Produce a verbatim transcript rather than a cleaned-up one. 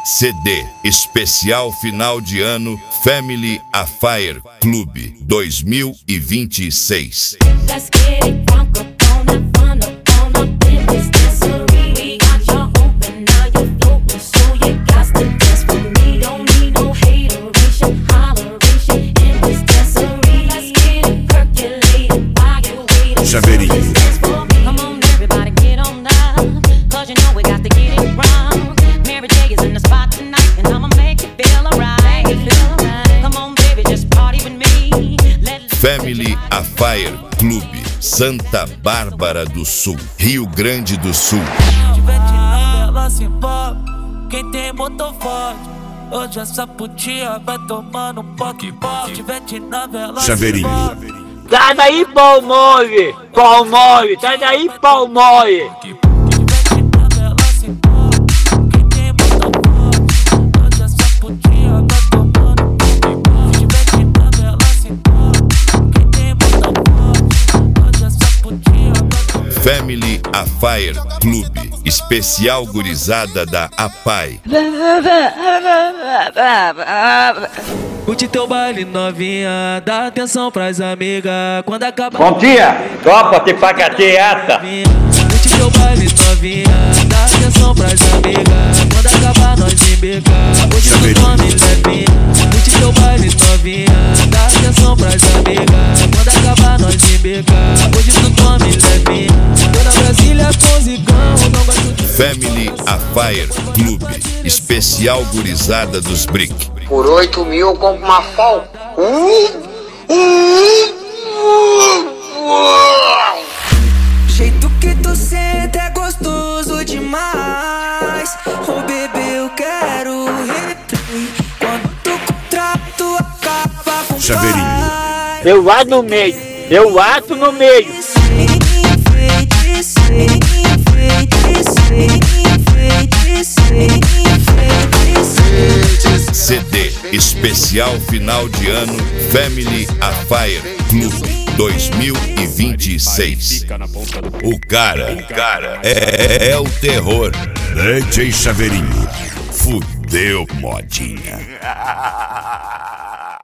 C D especial final de ano Family Affair Club dois mil e vinte e seis. Chaveirinho. Family Affair Club, Santa Bárbara do Sul, Rio Grande do Sul. Ela se envolve, quem tem motor forte. Hoje essa putinha vai tomando um poque poque. Tivete na vela. Chaveirinho. Sai daí, pau mole! Pau mole! Sai daí, pau mole! Family Affair Club, especial gurizada da APAI. Curte teu baile novinha, dá atenção pras amigas. Quando acabar. Bom dia! Copa de pacateata! Curte teu baile novinha, dá atenção pras amigas. Quando acabar nós embeca. Hoje tu come levinha. Curte teu baile novinha, dá atenção pras amigas. Quando acabar nós embeca. Hoje tu come levinha. Toda Brasília com zigão, não gosto de. Family Affair Club, especial gurizada dos Brick. Por oito mil eu compro uma Falcon. Jeito que tu senta é gostoso demais. Oh bebê, eu quero replay. Quando tu contrato acaba com Chaveirinho. paz. Eu ato no meio! Eu ato no meio! C D especial final de ano Family Affair Club dois mil e vinte e seis. O cara, o cara é, é o terror. D J Chaveirinho. Fudeu, modinha.